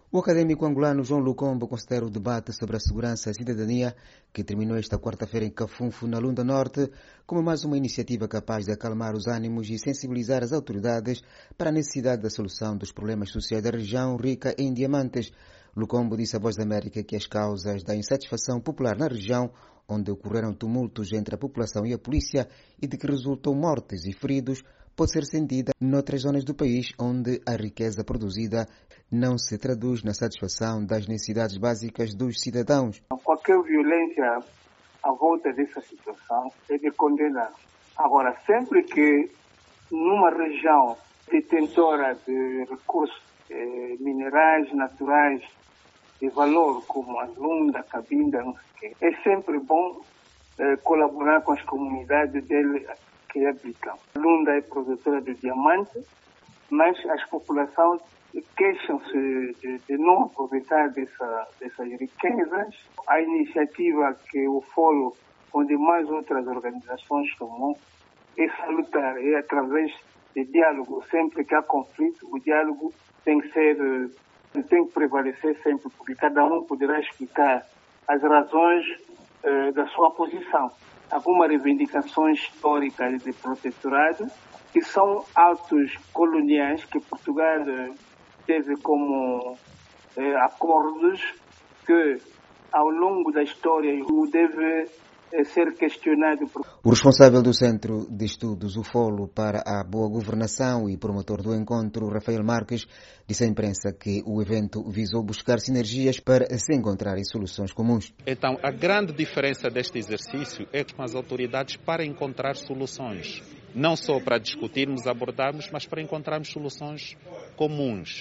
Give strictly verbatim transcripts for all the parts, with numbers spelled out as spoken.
O académico angolano João Lucombo considera o debate sobre a segurança e a cidadania, que terminou esta quarta-feira em Cafunfo, na Lunda Norte, como mais uma iniciativa capaz de acalmar os ânimos e sensibilizar as autoridades para a necessidade da solução dos problemas sociais da região rica em diamantes. Lucombo disse à Voz da América que as causas da insatisfação popular na região, onde ocorreram tumultos entre a população e a polícia e de que resultam mortes e feridos, pode ser sentida noutras zonas do país onde a riqueza produzida não se traduz na satisfação das necessidades básicas dos cidadãos. Qualquer violência à volta dessa situação é de condenar. Agora, sempre que numa região detentora de recursos eh, minerais naturais de valor, como a Lunda, a Cabinda, é sempre bom eh, colaborar com as comunidades dele que habitam. A Lunda é produtora de diamante, mas as populações queixam-se de, de não aproveitar dessa, dessas riquezas. A iniciativa que o Folo, onde mais outras organizações tomam, é salutar, é através de diálogo. Sempre que há conflito, o diálogo tem que ser, tem que prevalecer sempre, porque cada um poderá explicar as razões eh, da sua posição. Algumas reivindicações históricas de protetorado, que são atos coloniais que Portugal eh, teve como eh, acordos que, ao longo da história, o deve eh, ser questionado. Por... O responsável do Centro de Estudos, o Folo, para a Boa Governação e promotor do encontro, Rafael Marques, disse à imprensa que o evento visou buscar sinergias para se encontrarem soluções comuns. Então, a grande diferença deste exercício é com as autoridades para encontrar soluções. Não só para discutirmos, abordarmos, mas para encontrarmos soluções comuns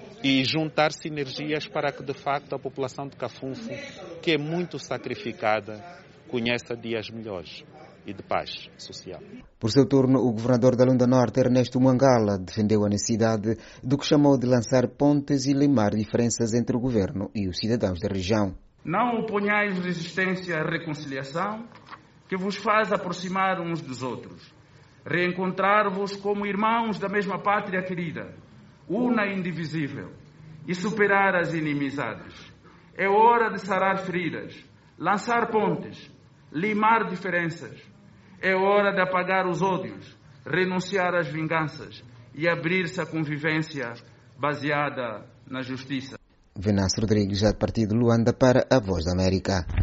e juntar sinergias para que, de facto, a população de Cafunfo, que é muito sacrificada, conheça dias melhores e de paz social. Por seu turno, o governador da Lunda Norte, Ernesto Mwangala, defendeu a necessidade do que chamou de lançar pontes e limar diferenças entre o governo e os cidadãos da região. Não oponhais resistência à reconciliação, que vos faz aproximar uns dos outros. Reencontrar-vos como irmãos da mesma pátria querida, una e indivisível, e superar as inimizades. É hora de sarar feridas, lançar pontes, limar diferenças. É hora de apagar os ódios, renunciar às vinganças e abrir-se à convivência baseada na justiça. Venâncio Rodrigues, já de partido Luanda, para a Voz da América.